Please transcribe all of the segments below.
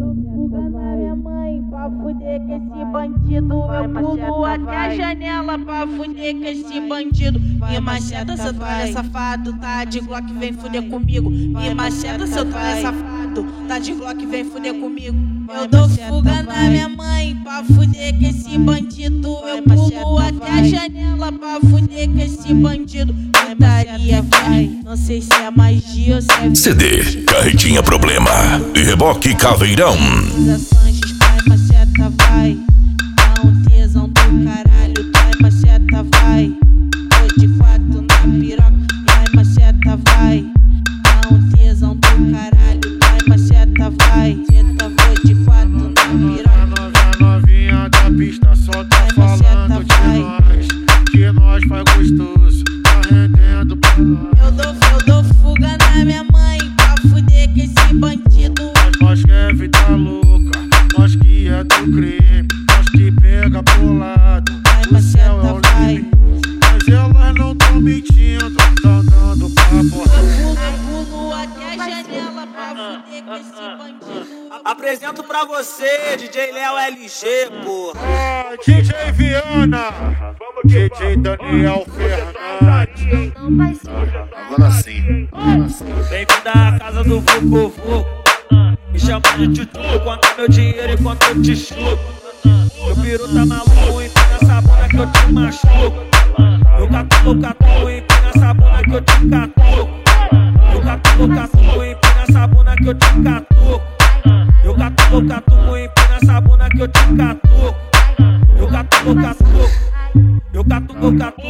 fuga na minha mãe pra fuder com esse bandido. Eu pulo até a janela pra fuder com esse bandido. Me macheta, seu trolha safado, tá de Glock, vem fuder comigo. Me macheta, seu trolha safado, tá de Glock, vem fuder comigo. Eu dou fuga na minha mãe pra fuder com esse bandido. Eu pulo até a janela pra fuder com esse bandido. Putaria vai, não sei se é magia ou se é CD, Carretinha Problema e Reboque Caveirão. Sanches, pai, macheta vai. Dá um tesão do caralho, pai, macheta vai. Foi de 4 na piroca, pai, macheta vai. Dá um tesão do caralho, pai, macheta vai. Teta, foi de 4 na piroca. Novinha da pista só tá falando de nós, que nós faz gostoso, tá rendendo pra nós. Eu dou fuga na minha mãe pra fuder com esse bandido. Nós que é vida louca, nós que é do crime, nós que pega pro lado, o céu é o limite. Mas elas não tão mentindo, tão dando papo. Eu pulo até a janela pra fuder com esse bandido. Apresento pra você, DJ Léo LG, porra. DJ Viana, DJ Daniel Fernandes. Agora sim. Bem-vindo à casa do Vucu Vucu. Me chama de tchutchu, conta meu dinheiro enquanto eu te chuto. Meu peru tá maluco, empina essa bunda que eu te machuco. Eu catuco, empina essa bunda que eu te catuco. Eu catuco, empina essa bunda que eu te catuco. Eu catuco, empina essa bunda que eu te catuco. Eu catuco, eu catuco,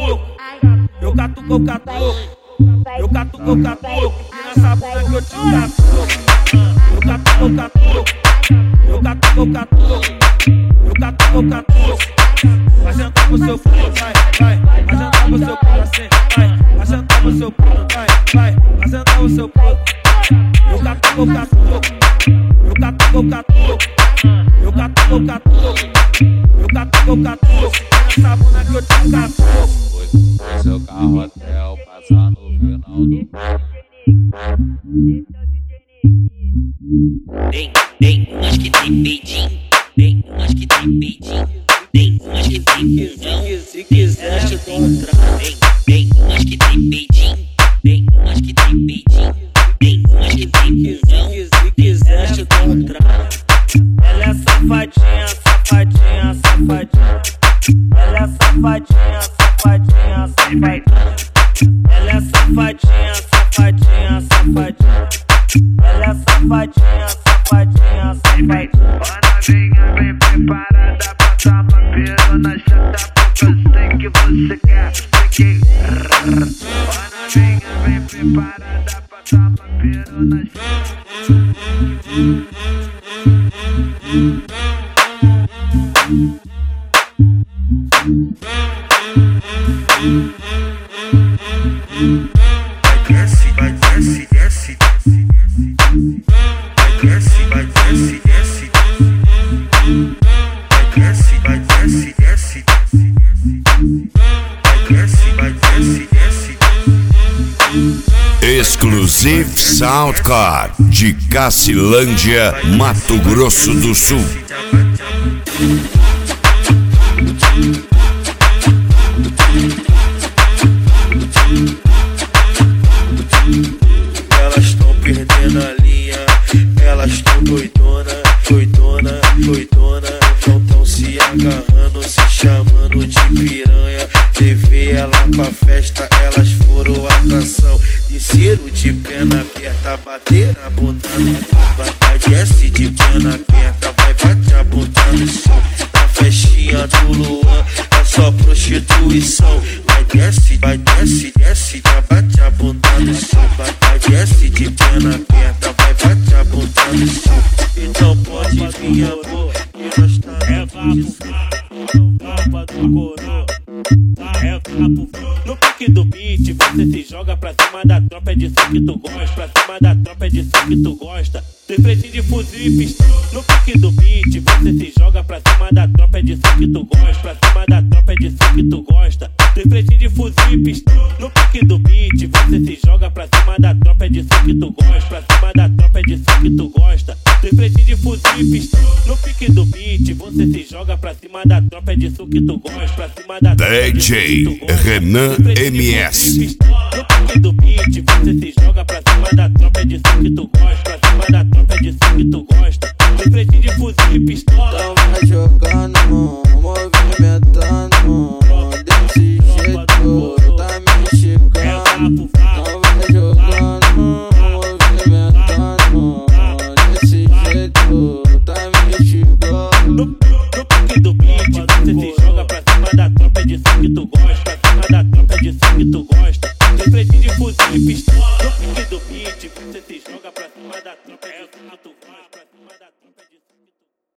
eu catuco, eu catuco, empina essa bunda que eu te catuco. Eu catuco, eu catuco, vai sentar pro seu pulo, vai sentar pro seu pulo assim, vai sentar pro seu pulo, vai sentar pro seu pulo. Eu catuco, eu catuco, essa bunda que eu te catuco. Foi seu carro hotel, passar no final do Tem umas que tem peidinho, tem umas que tem peidinho, tem umas que tem pulgão, se quiser te dou um trago. Tem umas que tem peidinho, tem umas que tem peidinho, tem umas que tem pulgão, se quiser te dou um trago. Ela é safadinha, safadinha, safadinha. Ela é safadinha, safadinha, safadinha. Ela é safadinha, safadinha, safadinha. Ela é safadinha, safadinha, safadinha. A novinha bem preparada pra dar uma pirona chata, porque eu sei que você quer. A novinha bem preparada pra dar uma pirona chata. Vai desce, desce. Vai desce, vai desce, desce. Vai desce, vai desce, desce. Vai desce, vai desce, desce. Exclusive Soundcard de Cacilândia, Mato Grosso do Sul. Elas tão perdendo a linha, elas tão doidona, doidona, doidona. Não tão se agarrando, se chamando de piranha. Levei ela pra festa, elas foram atração. Desceram de perna aberta, bater na bunda no chão. Vai desce de perna aberta, vai bater a bunda no chão. Na festinha do Luan, é só prostituição. Vai desce, desce, já bate a bunda no chão. Vai desce de perna aberta, vai bater a bunda no chão. Então pode vir, amor, que nós tá no tapa do coroa. É papo no pique do beat, você se joga pra cima da tropa, é disso que tu gosta. Pra cima da tropa, é disso que tu gosta. Tem frente de fuzil e pistola. No pique do beat, você se joga pra cima da tropa, é disso que tu gosta. Pra cima da tropa, é disso que tu gosta. Tem frente de fuzil e pistola. No pique do beat, você se joga pra cima da tropa, é disso que tu gosta. Pra cima da tropa, é disso que tu gosta. Tem frente de fuzil e pistola. No pique do beat, você se joga pra cima da tropa, é disso que tu gosta. Pra cima da tropa, DJ Renan MS. No pique do beat, você se